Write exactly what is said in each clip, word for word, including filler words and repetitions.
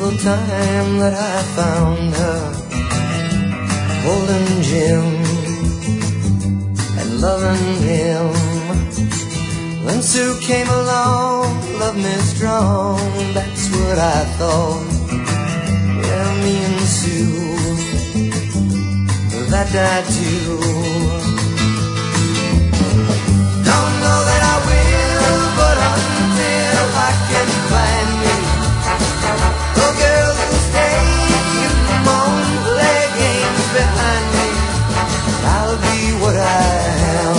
single time that I found her holding Jim and loving him. When Sue came along, love me strong, that's what I thought. Yeah, me and Sue, that I do. Don't know that I will, but until I can find me a girl who'll stay on, play games behind me, I'll be what I am,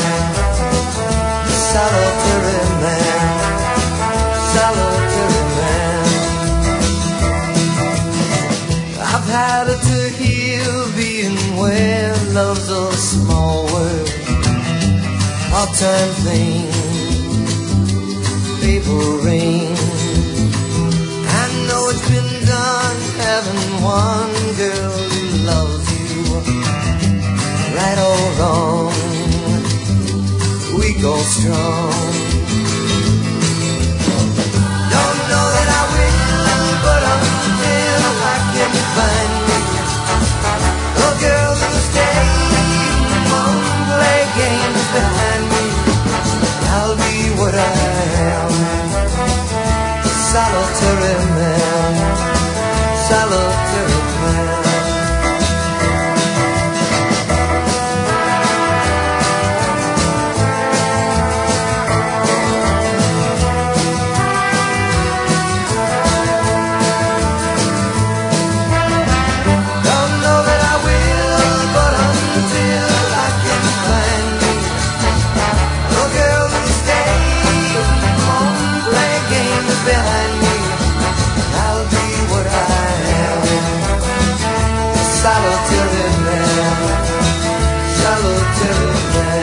solitary man, solitary man. I've had it to heal, being where love's a small world, part-time thing, paper ring. I know it's been done, having one girl who loves you, right or wrong, weak or strong. Don't know that I will, but until I can find me a girl who'll stay on, play games behind me, I'll be what I am, solitary man, solitary man. Don't know that I will, but until I can find me a girl who'll stay on, play games behind me, I'll be what I am, solitary man, solitary man.